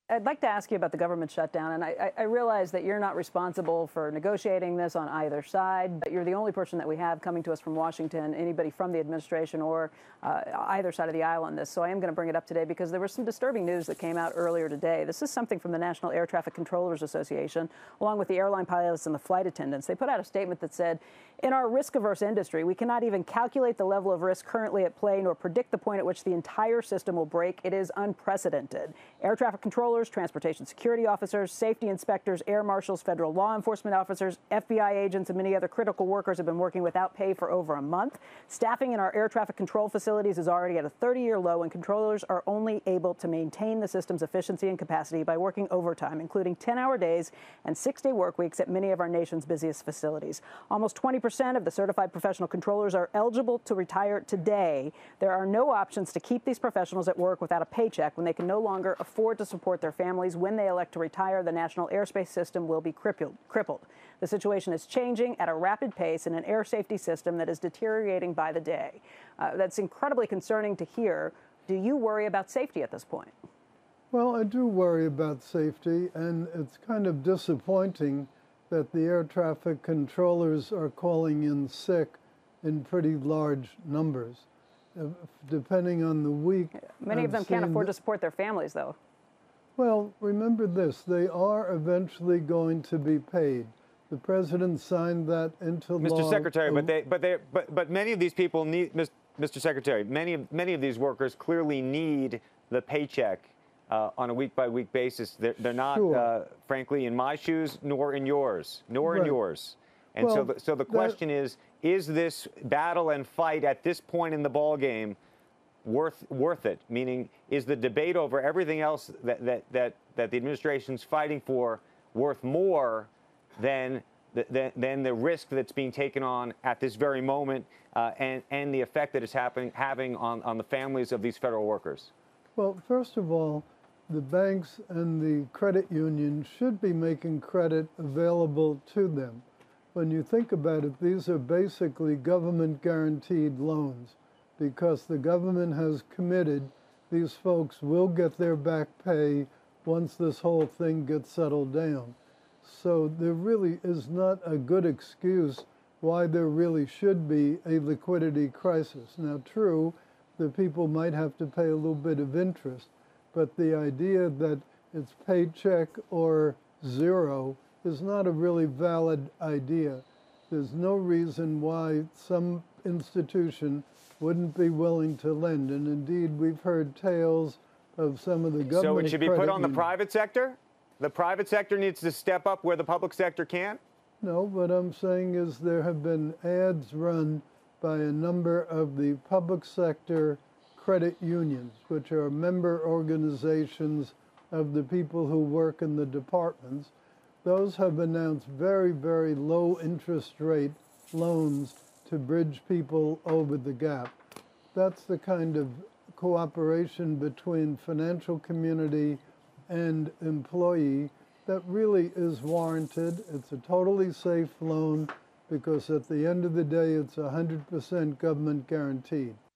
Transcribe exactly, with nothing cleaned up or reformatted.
I'd like to ask you about the government shutdown, and I, I realize that you're not responsible for negotiating this on either side, but you're the only person that we have coming to us from Washington, anybody from the administration or uh, either side of the aisle on this. So I am going to bring it up today because there was some disturbing news that came out earlier today. This is something from the National Air Traffic Controllers Association, along with the airline pilots and the flight attendants. They put out a statement that said, in our risk-averse industry, we cannot even calculate the level of risk currently at play nor predict the point at which the entire system will break. It is unprecedented. Air traffic controllers, transportation security officers, safety inspectors, air marshals, federal law enforcement officers, F B I agents, and many other critical workers have been working without pay for over a month. Staffing in our air traffic control facilities is already at a thirty-year low, and controllers are only able to maintain the system's efficiency and capacity by working overtime, including ten-hour days and six-day work weeks at many of our nation's busiest facilities. Almost twenty percent of the certified professional controllers are eligible to retire today. There are no options to keep these professionals at work without a paycheck when they can no longer afford to support their families. When they elect to retire, the national airspace system will be crippled. crippled. The situation is changing at a rapid pace in an air safety system that is deteriorating by the day. Uh, that's incredibly concerning to hear. Do you worry about safety at this point? Well, I do worry about safety, and it's kind of disappointing that the air traffic controllers are calling in sick in pretty large numbers. Uh, depending on the week. Many I've of them can't afford the, to support their families, though. Well, remember this, they are eventually going to be paid. The president signed that into law. Mister Secretary, but they, but they, but, but many of these people need, Mister Secretary, many of many of these workers clearly need the paycheck uh, on a week-by-week basis. They're, they're not, Sure. uh, frankly, in my shoes, nor in yours, nor Right. in yours. And well, so, the, so the question that, is: is this battle and fight at this point in the ball game worth worth it? Meaning, is the debate over everything else that that that, that the administration's fighting for worth more than the, than, than the risk that's being taken on at this very moment, uh, and and the effect that it's happening having on on the families of these federal workers? Well, first of all, the banks and the credit unions should be making credit available to them. When you think about it, these are basically government-guaranteed loans because the government has committed these folks will get their back pay once this whole thing gets settled down. So there really is not a good excuse why there really should be a liquidity crisis. Now, true, the people might have to pay a little bit of interest, but the idea that it's paycheck or zero is not a really valid idea. There's no reason why some institution wouldn't be willing to lend. And indeed, we've heard tales of some of the government. So it should be put on the unions. private sector? The private sector needs to step up where the public sector can't? No, what I'm saying is there have been ads run by a number of the public sector credit unions, which are member organizations of the people who work in the departments. Those have announced very, very low interest rate loans to bridge people over the gap. That's the kind of cooperation between financial community and employee that really is warranted. It's a totally safe loan because at the end of the day, it's one hundred percent government guaranteed.